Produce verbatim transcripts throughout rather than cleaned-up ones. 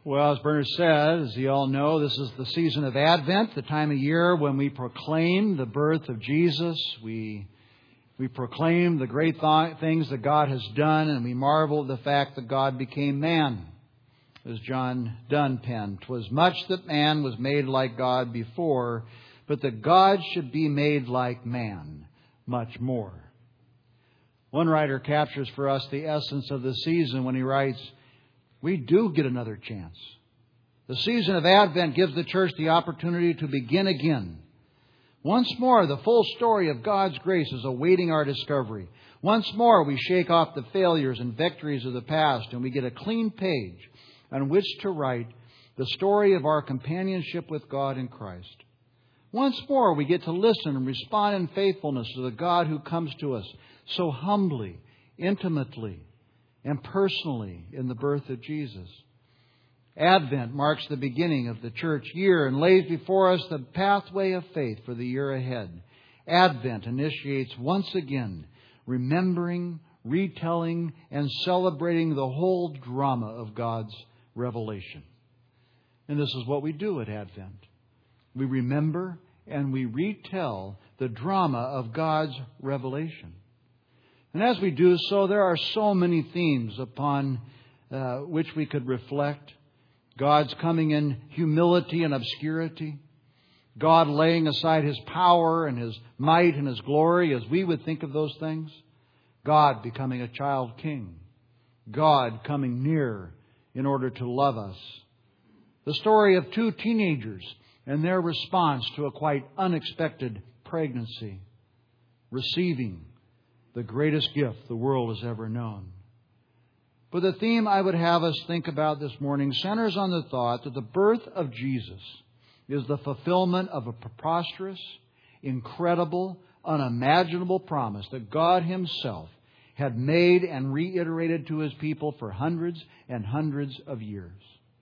Well, as Bernard said, as you all know, this is the season of Advent, the time of year when we proclaim the birth of Jesus. We we proclaim the great th- things that God has done, and we marvel at the fact that God became man. As John Donne penned, "'Twas much that man was made like God before, but that God should be made like man much more." One writer captures for us the essence of the season when he writes, "We do get another chance. The season of Advent gives the church the opportunity to begin again. Once more, the full story of God's grace is awaiting our discovery. Once more, we shake off the failures and victories of the past, and we get a clean page on which to write the story of our companionship with God in Christ. Once more, we get to listen and respond in faithfulness to the God who comes to us so humbly, intimately, and personally in the birth of Jesus. Advent marks the beginning of the church year and lays before us the pathway of faith for the year ahead. Advent initiates once again remembering, retelling, and celebrating the whole drama of God's revelation. And this is what we do at Advent. We remember and we retell the drama of God's revelation. And as we do so, there are so many themes upon uh, which we could reflect. God's coming in humility and obscurity. God laying aside His power and His might and His glory as we would think of those things. God becoming a child king. God coming near in order to love us. The story of two teenagers and their response to a quite unexpected pregnancy. Receiving the greatest gift the world has ever known. But the theme I would have us think about this morning centers on the thought that the birth of Jesus is the fulfillment of a preposterous, incredible, unimaginable promise that God Himself had made and reiterated to His people for hundreds and hundreds of years.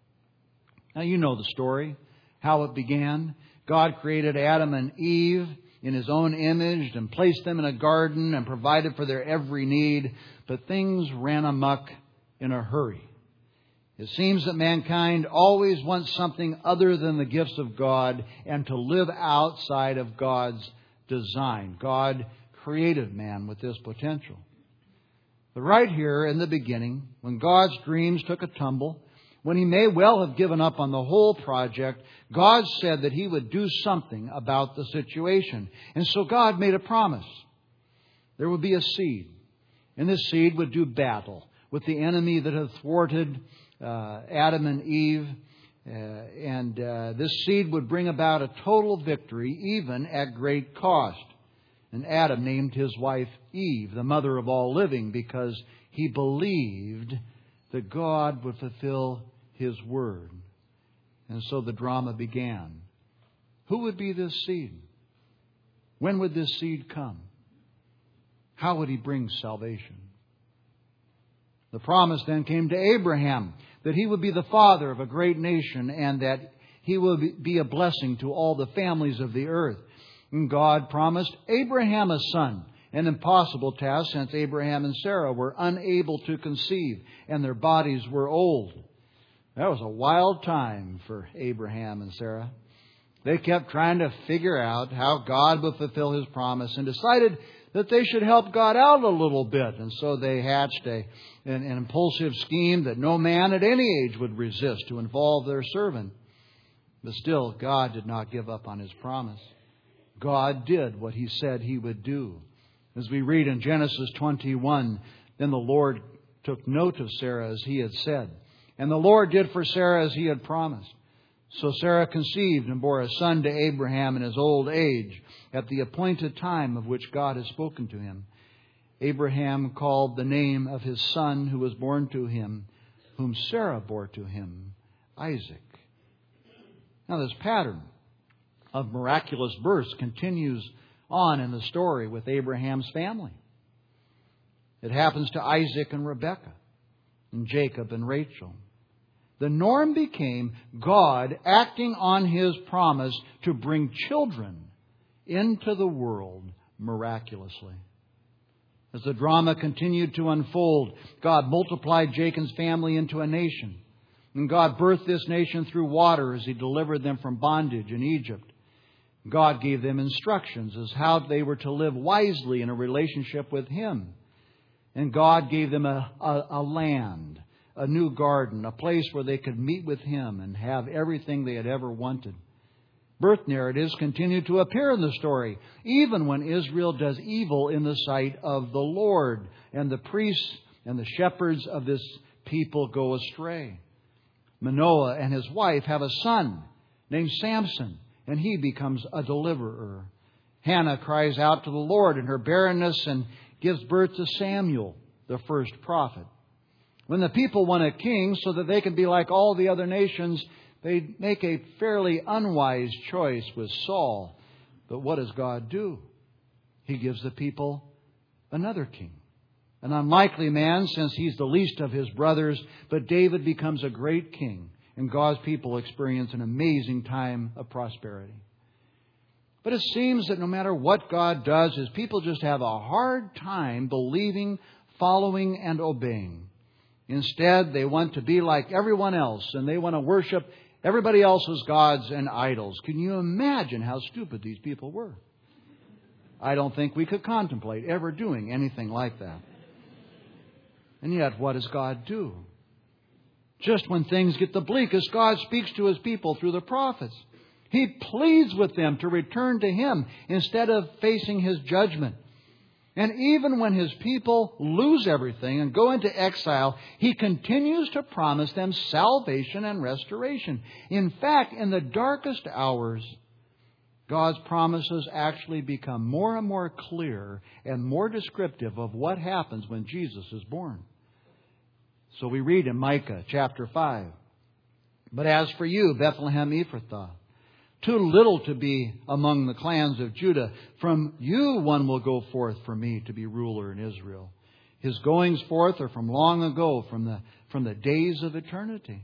Now you know the story, how it began. God created Adam and Eve in His own image and placed them in a garden and provided for their every need. But things ran amok in a hurry. It seems that mankind always wants something other than the gifts of God and to live outside of God's design. God created man with this potential. But right here in the beginning, when God's dreams took a tumble, when He may well have given up on the whole project, God said that He would do something about the situation. And so God made a promise. There would be a seed. And this seed would do battle with the enemy that had thwarted uh, Adam and Eve. Uh, and uh, this seed would bring about a total victory, even at great cost. And Adam named his wife Eve, the mother of all living, because he believed that God would fulfill His word. And so the drama began. Who would be this seed? When would this seed come? How would He bring salvation? The promise then came to Abraham that he would be the father of a great nation and that he would be a blessing to all the families of the earth. And God promised Abraham a son, an impossible task since Abraham and Sarah were unable to conceive and their bodies were old. That was a wild time for Abraham and Sarah. They kept trying to figure out how God would fulfill His promise and decided that they should help God out a little bit. And so they hatched a, an, an impulsive scheme that no man at any age would resist to involve their servant. But still, God did not give up on His promise. God did what He said He would do. As we read in Genesis twenty-one, then the Lord took note of Sarah as He had said. And the Lord did for Sarah as He had promised. So Sarah conceived and bore a son to Abraham in his old age, at the appointed time of which God had spoken to him. Abraham called the name of his son who was born to him, whom Sarah bore to him, Isaac. Now this pattern of miraculous births continues on in the story with Abraham's family. It happens to Isaac and Rebekah, and Jacob and Rachel. The norm became God acting on His promise to bring children into the world miraculously. As the drama continued to unfold, God multiplied Jacob's family into a nation. And God birthed this nation through water as He delivered them from bondage in Egypt. God gave them instructions as how they were to live wisely in a relationship with Him. And God gave them a, a, a land, a new garden, a place where they could meet with Him and have everything they had ever wanted. Birth narratives continue to appear in the story, even when Israel does evil in the sight of the Lord, and the priests and the shepherds of this people go astray. Manoah and his wife have a son named Samson, and he becomes a deliverer. Hannah cries out to the Lord in her barrenness and gives birth to Samuel, the first prophet. When the people want a king so that they can be like all the other nations, they make a fairly unwise choice with Saul. But what does God do? He gives the people another king. An unlikely man, since he's the least of his brothers, but David becomes a great king, and God's people experience an amazing time of prosperity. But it seems that no matter what God does, His people just have a hard time believing, following, and obeying. Instead, they want to be like everyone else, and they want to worship everybody else's gods and idols. Can you imagine how stupid these people were? I don't think we could contemplate ever doing anything like that. And yet, what does God do? Just when things get the bleakest, God speaks to His people through the prophets. He pleads with them to return to Him instead of facing His judgment. And even when His people lose everything and go into exile, He continues to promise them salvation and restoration. In fact, in the darkest hours, God's promises actually become more and more clear and more descriptive of what happens when Jesus is born. So we read in Micah chapter five, "But as for you, Bethlehem Ephrathah, too little to be among the clans of Judah, from you one will go forth for me to be ruler in Israel. His goings forth are from long ago, from the, from the days of eternity."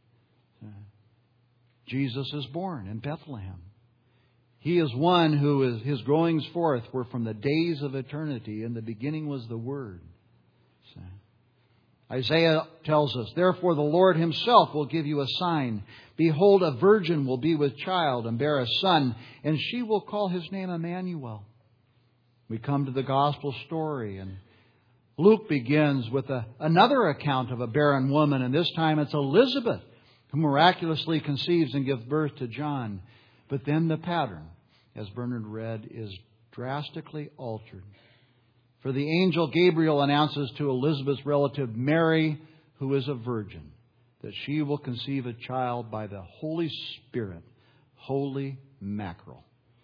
Jesus is born in Bethlehem. He is one who is, His goings forth were from the days of eternity. In the beginning was the Word. Isaiah tells us, "Therefore the Lord Himself will give you a sign. Behold, a virgin will be with child and bear a son, and she will call His name Emmanuel." We come to the gospel story, and Luke begins with a, another account of a barren woman, and this time it's Elizabeth who miraculously conceives and gives birth to John. But then the pattern, as Bernard read, is drastically altered. For the angel Gabriel announces to Elizabeth's relative Mary, who is a virgin, that she will conceive a child by the Holy Spirit. Holy mackerel.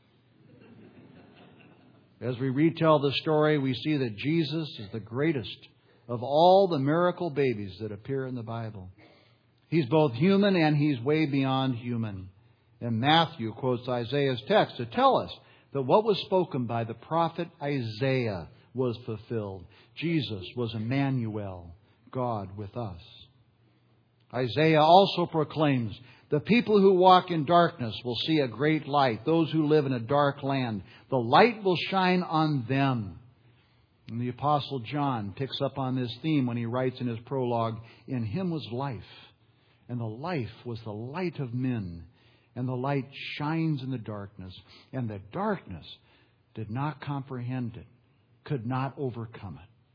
As we retell the story, we see that Jesus is the greatest of all the miracle babies that appear in the Bible. He's both human and He's way beyond human. And Matthew quotes Isaiah's text to tell us that what was spoken by the prophet Isaiah was fulfilled. Jesus was Emmanuel, God with us. Isaiah also proclaims, "The people who walk in darkness will see a great light. Those who live in a dark land, the light will shine on them." And the Apostle John picks up on this theme when he writes in his prologue, "In Him was life, and the life was the light of men. And the light shines in the darkness, and the darkness did not comprehend it, could not overcome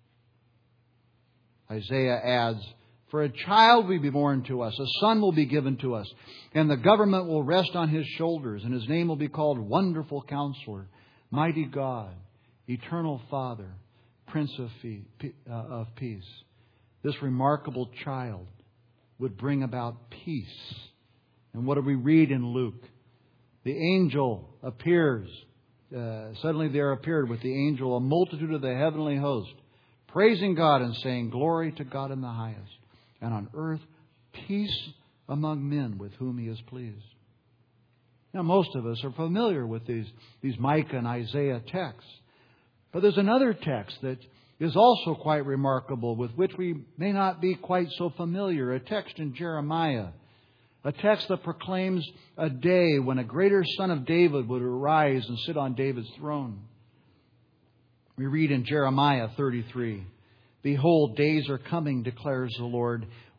it." Isaiah adds, "For a child will be born to us, a son will be given to us, and the government will rest on His shoulders, and His name will be called Wonderful Counselor, Mighty God, Eternal Father, Prince of Peace." This remarkable child would bring about peace. And what do we read in Luke? The angel appears. Uh, suddenly there appeared with the angel a multitude of the heavenly host, praising God and saying, "Glory to God in the highest, and on earth peace among men with whom He is pleased." Now, most of us are familiar with these, these Micah and Isaiah texts. But there's another text that is also quite remarkable, with which we may not be quite so familiar, a text in Jeremiah. A text that proclaims a day when a greater son of David would arise and sit on David's throne. We read in Jeremiah thirty-three, "Behold, days are coming, declares the Lord,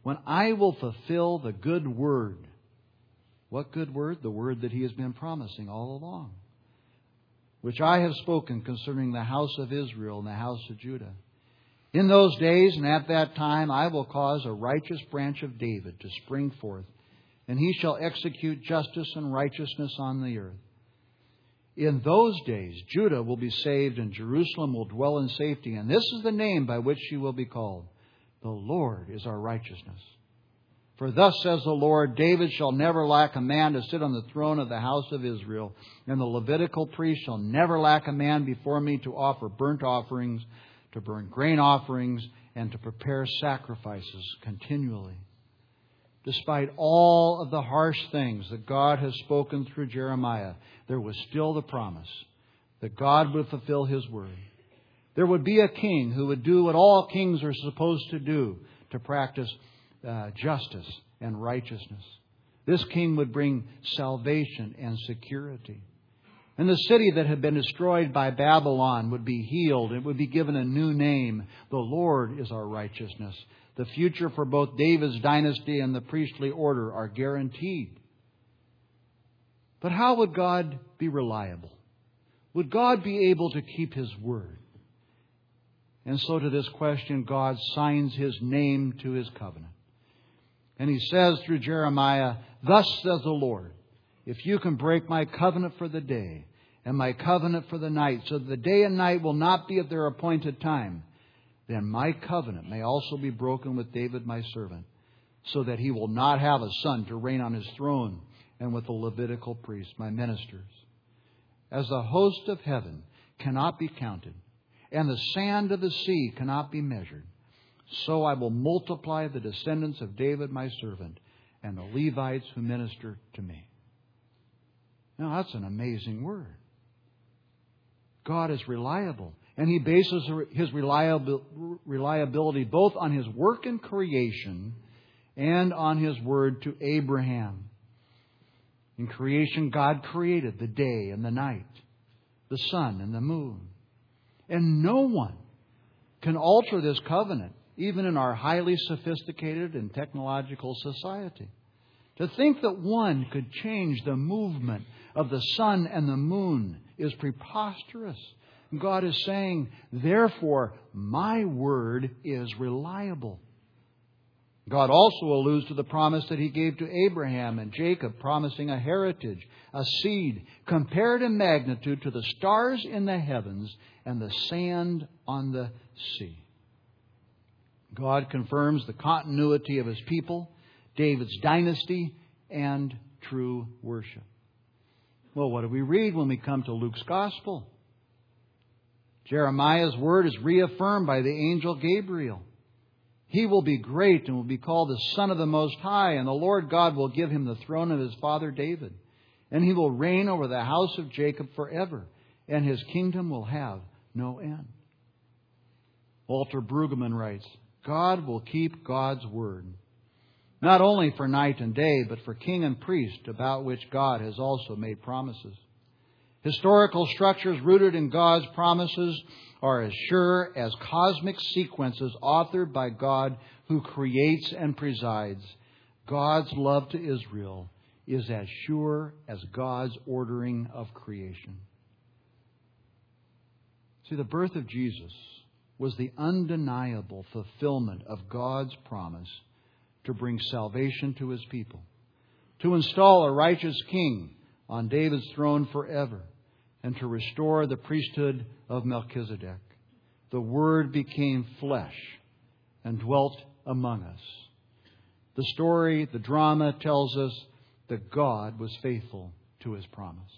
when I will fulfill the good word. What good word? The word that He has been promising all along, which I have spoken concerning the house of Israel and the house of Judah. In those days and at that time I will cause a righteous branch of David to spring forth, and he shall execute justice and righteousness on the earth. In those days Judah will be saved, and Jerusalem will dwell in safety. And this is the name by which she will be called: The Lord is our righteousness. For thus says the Lord, David shall never lack a man to sit on the throne of the house of Israel, and the Levitical priest shall never lack a man before me to offer burnt offerings, to burn grain offerings, and to prepare sacrifices continually. Despite all of the harsh things that God has spoken through Jeremiah, there was still the promise that God would fulfill His word. There would be a king who would do what all kings are supposed to do, to practice uh, justice and righteousness. This king would bring salvation and security. And the city that had been destroyed by Babylon would be healed. It would be given a new name. The Lord is our righteousness. The future for both David's dynasty and the priestly order are guaranteed. But how would God be reliable? Would God be able to keep His word? And so to this question, God signs His name to His covenant. And He says through Jeremiah, Thus says the Lord, if you can break my covenant for the day and my covenant for the night, so that the day and night will not be at their appointed time, then my covenant may also be broken with David my servant, so that he will not have a son to reign on his throne, and with the Levitical priests, my ministers. As the host of heaven cannot be counted, and the sand of the sea cannot be measured, so I will multiply the descendants of David my servant, and the Levites who minister to me. Now that's an amazing word. God is reliable. And He bases His reliability both on His work in creation and on His word to Abraham. In creation, God created the day and the night, the sun and the moon. And no one can alter this covenant, even in our highly sophisticated and technological society. To think that one could change the movement of the sun and the moon is preposterous. God is saying, therefore, my word is reliable. God also alludes to the promise that He gave to Abraham and Jacob, promising a heritage, a seed, compared in magnitude to the stars in the heavens and the sand on the sea. God confirms the continuity of His people, David's dynasty, and true worship. Well, what do we read when we come to Luke's Gospel? Jeremiah's word is reaffirmed by the angel Gabriel. He will be great and will be called the Son of the Most High, and the Lord God will give him the throne of his father David. And he will reign over the house of Jacob forever, and his kingdom will have no end. Walter Brueggemann writes, God will keep God's word, not only for night and day, but for king and priest, about which God has also made promises. Historical structures rooted in God's promises are as sure as cosmic sequences authored by God, who creates and presides. God's love to Israel is as sure as God's ordering of creation. See, the birth of Jesus was the undeniable fulfillment of God's promise to bring salvation to His people, to install a righteous king on David's throne forever, and to restore the priesthood of Melchizedek. The Word became flesh and dwelt among us. The story, the drama tells us that God was faithful to His promise.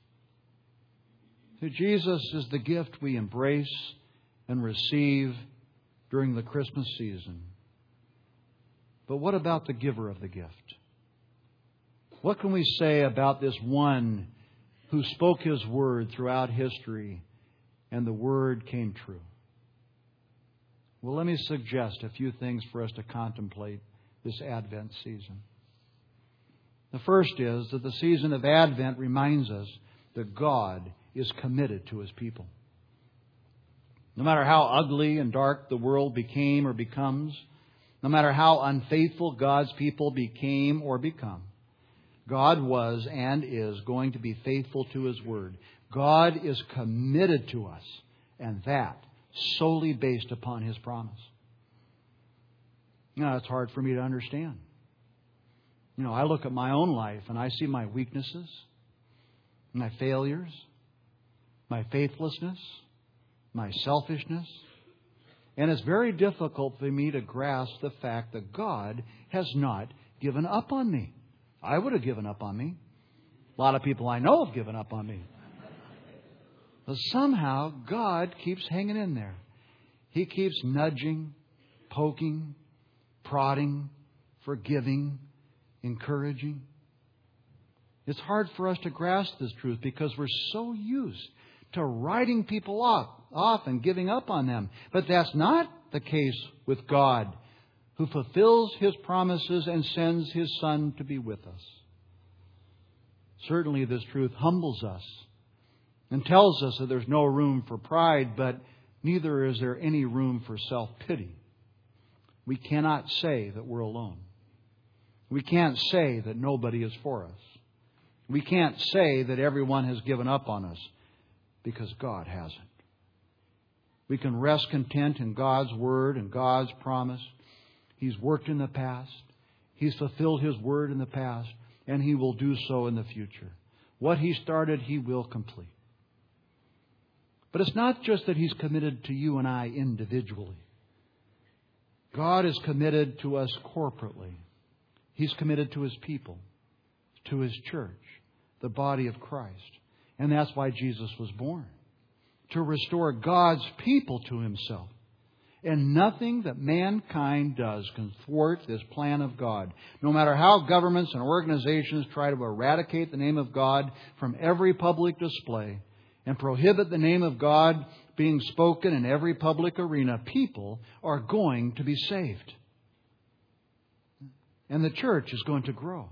So Jesus is the gift we embrace and receive during the Christmas season. But what about the giver of the gift? What can we say about this one who spoke His word throughout history and the word came true? Well, let me suggest a few things for us to contemplate this Advent season. The first is that the season of Advent reminds us that God is committed to His people. No matter how ugly and dark the world became or becomes, No matter how unfaithful God's people became or become, God was and is going to be faithful to His Word. God is committed to us, and that solely based upon His promise. Now, it's hard for me to understand. You know, I look at my own life and I see my weaknesses, my failures, my faithlessness, my selfishness. And it's very difficult for me to grasp the fact that God has not given up on me. I would have given up on me. A lot of people I know have given up on me. But somehow God keeps hanging in there. He keeps nudging, poking, prodding, forgiving, encouraging. It's hard for us to grasp this truth because we're so used to writing people off, off and giving up on them. But that's not the case with God, who fulfills His promises and sends His Son to be with us. Certainly this truth humbles us and tells us that there's no room for pride, but neither is there any room for self-pity. We cannot say that we're alone. We can't say that nobody is for us. We can't say that everyone has given up on us, because God hasn't. We can rest content in God's Word and God's promise. He's worked in the past. He's fulfilled His Word in the past, and He will do so in the future. What He started, He will complete. But it's not just that He's committed to you and I individually. God is committed to us corporately. He's committed to His people, to His church, the body of Christ. And that's why Jesus was born, to restore God's people to Himself. And nothing that mankind does can thwart this plan of God. No matter how governments and organizations try to eradicate the name of God from every public display and prohibit the name of God being spoken in every public arena, people are going to be saved. And the church is going to grow.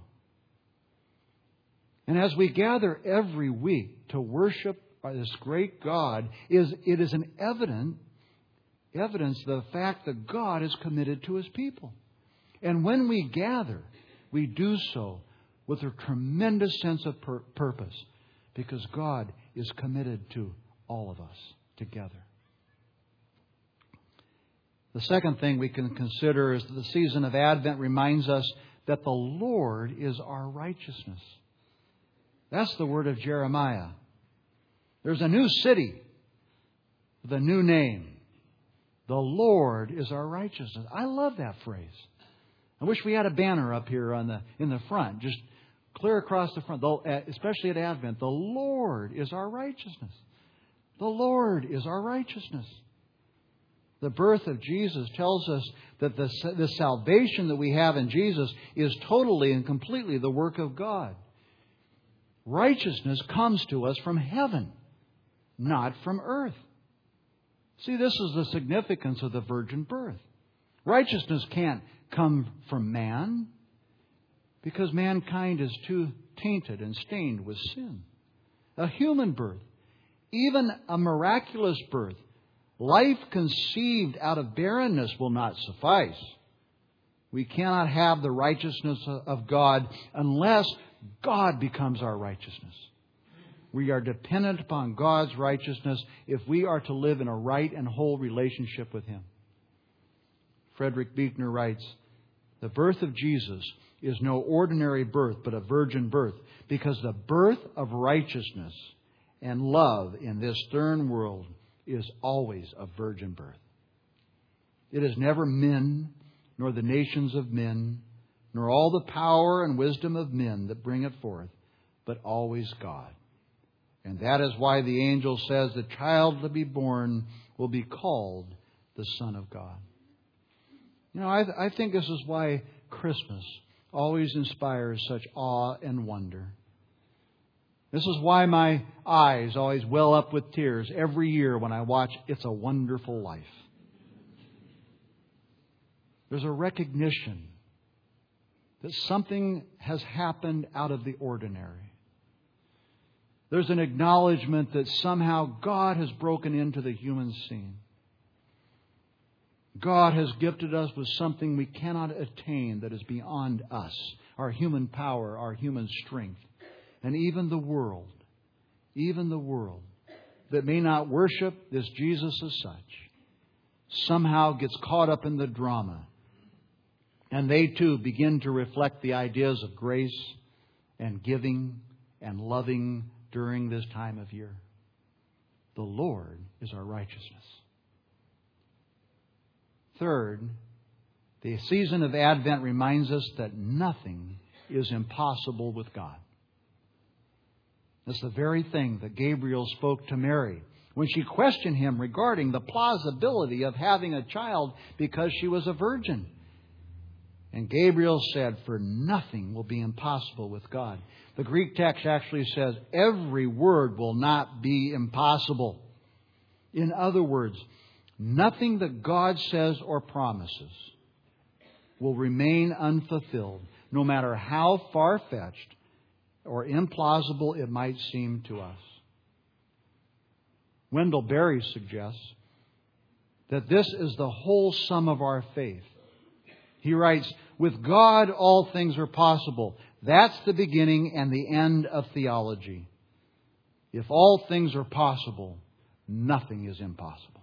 And as we gather every week to worship this great God, is it is an evident evidence of the fact that God is committed to His people. And when we gather, we do so with a tremendous sense of pur- purpose, because God is committed to all of us together. The second thing we can consider is that the season of Advent reminds us that the Lord is our righteousness. That's the word of Jeremiah. There's a new city with a new name. The Lord is our righteousness. I love that phrase. I wish we had a banner up here on the in the front, just clear across the front, especially at Advent. The Lord is our righteousness. The Lord is our righteousness. The birth of Jesus tells us that the, the salvation that we have in Jesus is totally and completely the work of God. Righteousness comes to us from heaven, not from earth. See, this is the significance of the virgin birth. Righteousness can't come from man because mankind is too tainted and stained with sin. A human birth, even a miraculous birth, life conceived out of barrenness will not suffice. We cannot have the righteousness of God unless God becomes our righteousness. We are dependent upon God's righteousness if we are to live in a right and whole relationship with Him. Frederick Buechner writes, "The birth of Jesus is no ordinary birth, but a virgin birth, because the birth of righteousness and love in this stern world is always a virgin birth. It is never men, nor the nations of men, nor all the power and wisdom of men that bring it forth, but always God. And that is why the angel says the child to be born will be called the Son of God." You know, I, I think this is why Christmas always inspires such awe and wonder. This is why my eyes always well up with tears every year when I watch It's a Wonderful Life. There's a recognition that something has happened out of the ordinary. There's an acknowledgement that somehow God has broken into the human scene. God has gifted us with something we cannot attain that is beyond us, our human power, our human strength. And even the world, even the world that may not worship this Jesus as such, somehow gets caught up in the drama. And they too begin to reflect the ideas of grace and giving and loving during this time of year. The Lord is our righteousness. Third, the season of Advent reminds us that nothing is impossible with God. That's the very thing that Gabriel spoke to Mary when she questioned him regarding the plausibility of having a child because she was a virgin. And Gabriel said, "For nothing will be impossible with God." The Greek text actually says, every word will not be impossible. In other words, nothing that God says or promises will remain unfulfilled, no matter how far-fetched or implausible it might seem to us. Wendell Berry suggests that this is the whole sum of our faith. He writes, "With God all things are possible. That's the beginning and the end of theology. If all things are possible, nothing is impossible."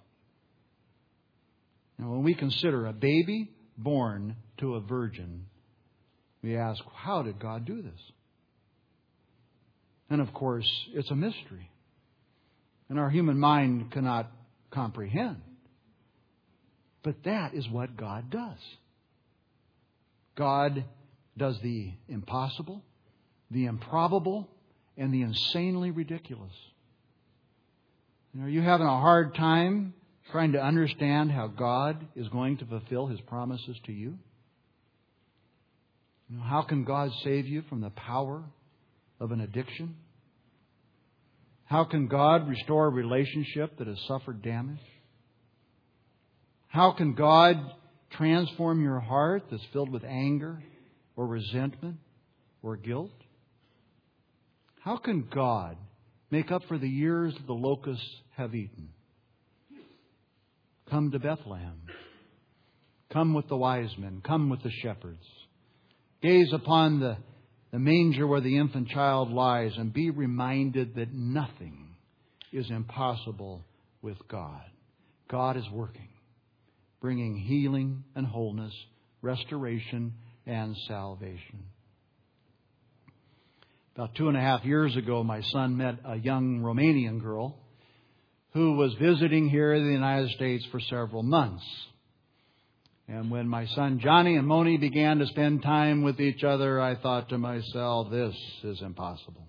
Now, when we consider a baby born to a virgin, we ask, how did God do this? And of course, it's a mystery. And our human mind cannot comprehend. But that is what God does. God does the impossible, the improbable, and the insanely ridiculous. Are you having a hard time trying to understand how God is going to fulfill His promises to you? You know, how can God save you from the power of an addiction? How can God restore a relationship that has suffered damage? How can God transform your heart that's filled with anger or resentment or guilt? How can God make up for the years the locusts have eaten? Come to Bethlehem. Come with the wise men. Come with the shepherds. Gaze upon the, the manger where the infant child lies and be reminded that nothing is impossible with God. God is working, bringing healing and wholeness, restoration and salvation. About two and a half years ago, my son met a young Romanian girl who was visiting here in the United States for several months. And when my son Johnny and Moni began to spend time with each other, I thought to myself, this is impossible.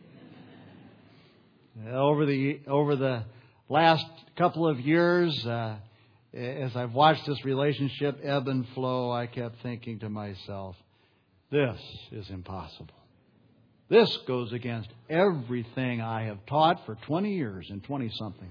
Over the over the last couple of years, uh, as I've watched this relationship ebb and flow, I kept thinking to myself, this is impossible. This goes against everything I have taught for twenty years and twenty-something.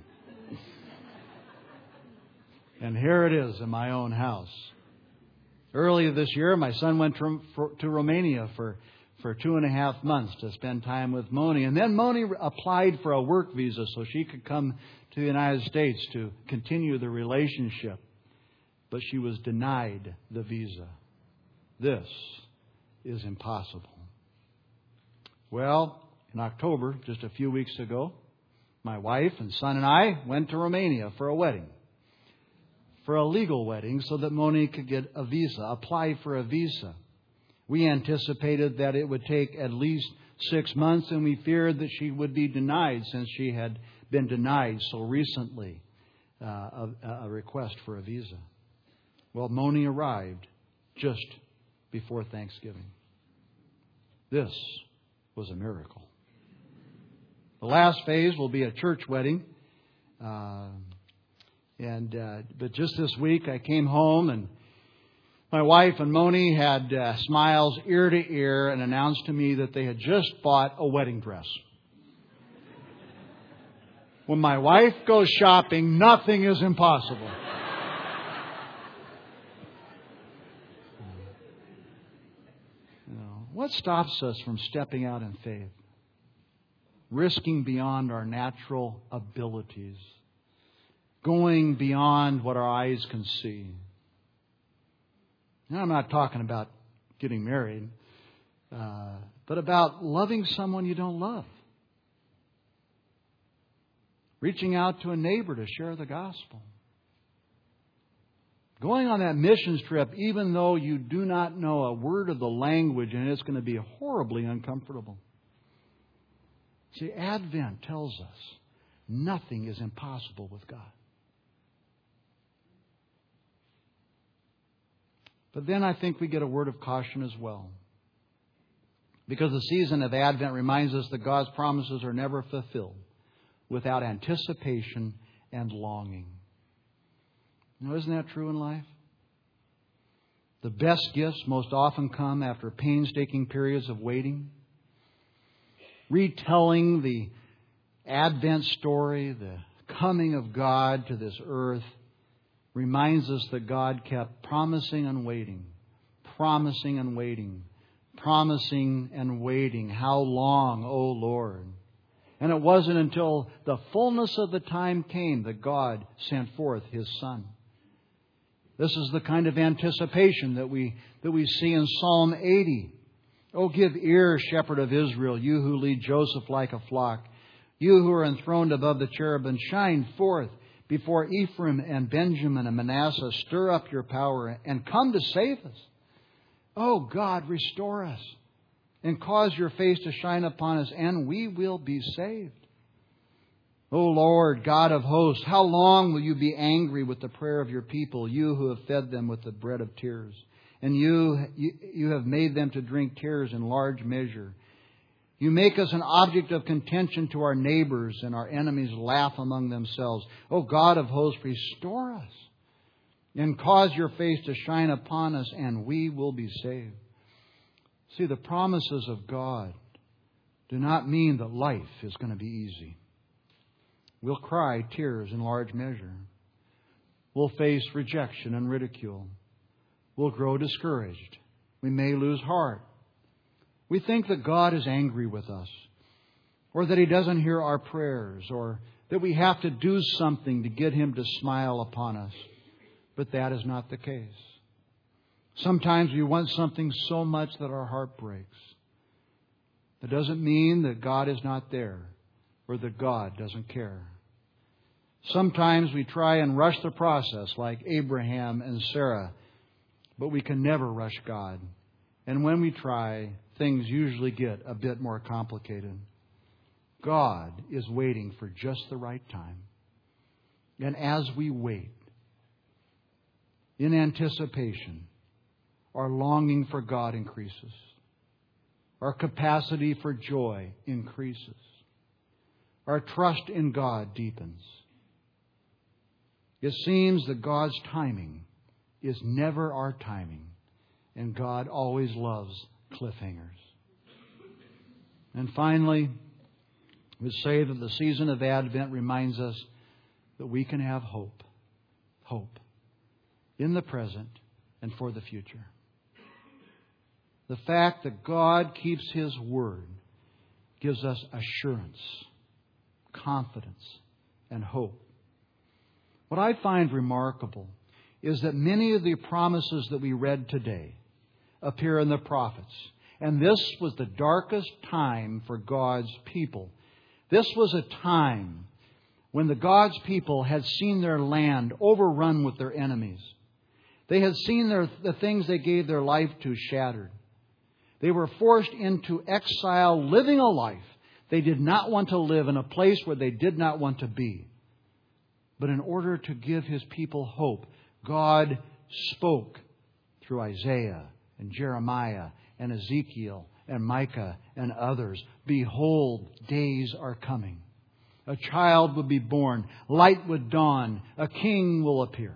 And here it is in my own house. Earlier this year, my son went to, for, to Romania for, for two and a half months to spend time with Moni. And then Moni applied for a work visa so she could come to the United States to continue the relationship. But she was denied the visa. This is impossible. Well, in October, just a few weeks ago, my wife and son and I went to Romania for a wedding. For a legal wedding so that Moni could get a visa, apply for a visa. We anticipated that it would take at least six months, and we feared that she would be denied since she had been denied so recently uh, a, a request for a visa. Well, Moni arrived just before Thanksgiving. This was a miracle. The last phase will be a church wedding. Uh, and uh, but just this week I came home and my wife and Moni had uh, smiles ear to ear and announced to me that they had just bought a wedding dress. When my wife goes shopping, nothing is impossible. What stops us from stepping out in faith? Risking beyond our natural abilities. going beyond what our eyes can see. Now, I'm not talking about getting married, uh, but about loving someone you don't love. Reaching out to a neighbor to share the gospel. Going on that missions trip even though you do not know a word of the language and it's going to be horribly uncomfortable. See, Advent tells us nothing is impossible with God. But then I think we get a word of caution as well. Because the season of Advent reminds us that God's promises are never fulfilled without anticipation and longing. Now, isn't that true in life? The best gifts most often come after painstaking periods of waiting. Retelling the Advent story, the coming of God to this earth, reminds us that God kept promising and waiting, promising and waiting, promising and waiting. How long, O Lord? And it wasn't until the fullness of the time came that God sent forth His Son. This is the kind of anticipation that we that we see in Psalm eighty. Oh, give ear, shepherd of Israel, you who lead Joseph like a flock. You who are enthroned above the cherubim, shine forth before Ephraim and Benjamin and Manasseh. Stir up your power and come to save us. Oh, God, restore us and cause your face to shine upon us, and we will be saved. O Lord, God of hosts, how long will you be angry with the prayer of your people, you who have fed them with the bread of tears? And you, you, you have made them to drink tears in large measure. You make us an object of contention to our neighbors, and our enemies laugh among themselves. O God of hosts, restore us and cause your face to shine upon us, and we will be saved. See, the promises of God do not mean that life is going to be easy. We'll cry tears in large measure. We'll face rejection and ridicule. We'll grow discouraged. We may lose heart. We think that God is angry with us, or that He doesn't hear our prayers, or that we have to do something to get Him to smile upon us. But that is not the case. Sometimes we want something so much that our heart breaks. That doesn't mean that God is not there, or that God doesn't care. Sometimes we try and rush the process like Abraham and Sarah, but we can never rush God. And when we try, things usually get a bit more complicated. God is waiting for just the right time. And as we wait, in anticipation, our longing for God increases. Our capacity for joy increases. Our trust in God deepens. It seems that God's timing is never our timing, and God always loves cliffhangers. And finally, we say that the season of Advent reminds us that we can have hope. Hope in the present and for the future. The fact that God keeps His word gives us assurance, confidence, and hope. What I find remarkable is that many of the promises that we read today appear in the prophets. And this was the darkest time for God's people. This was a time when the God's people had seen their land overrun with their enemies. They had seen their, the things they gave their life to shattered. They were forced into exile, living a life they did not want to live, in a place where they did not want to be. But in order to give His people hope, God spoke through Isaiah and Jeremiah and Ezekiel and Micah and others. Behold, days are coming. A child will be born. Light would dawn. A king will appear.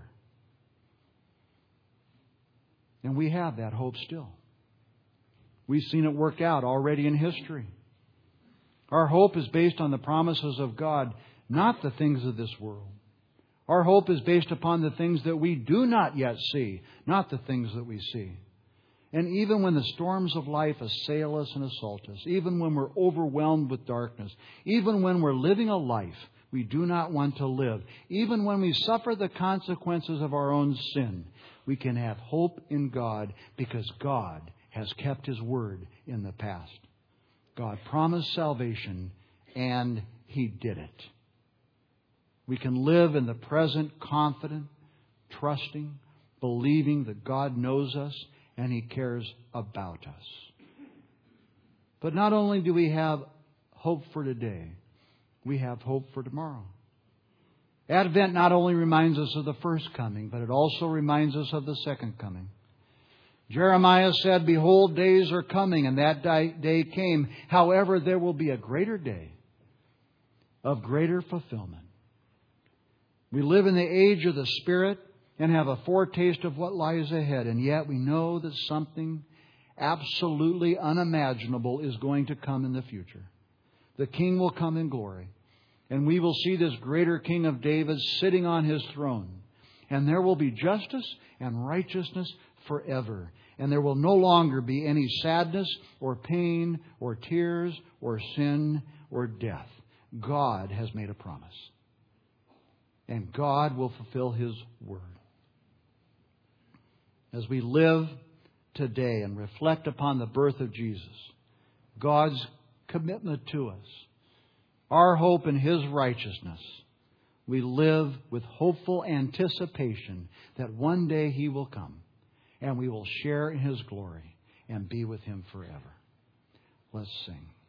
And we have that hope still. We've seen it work out already in history. Our hope is based on the promises of God, not the things of this world. Our hope is based upon the things that we do not yet see, not the things that we see. And even when the storms of life assail us and assault us, even when we're overwhelmed with darkness, even when we're living a life We do not want to live. Even when we suffer the consequences of our own sin, we can have hope in God because God has kept His word in the past. God promised salvation, and He did it. We can live in the present confident, trusting, believing that God knows us and He cares about us. But not only do we have hope for today, we have hope for tomorrow. Advent not only reminds us of the first coming, but it also reminds us of the second coming. Jeremiah said, "Behold, days are coming," and that day came. However, there will be a greater day of greater fulfillment. We live in the age of the Spirit and have a foretaste of what lies ahead, and yet we know that something absolutely unimaginable is going to come in the future. The King will come in glory, and we will see this greater King of David sitting on His throne. And there will be justice and righteousness forever. And there will no longer be any sadness or pain or tears or sin or death. God has made a promise. And God will fulfill His word. As we live today and reflect upon the birth of Jesus, God's commitment to us, our hope in His righteousness, we live with hopeful anticipation that one day He will come and we will share in His glory and be with Him forever. Let's sing.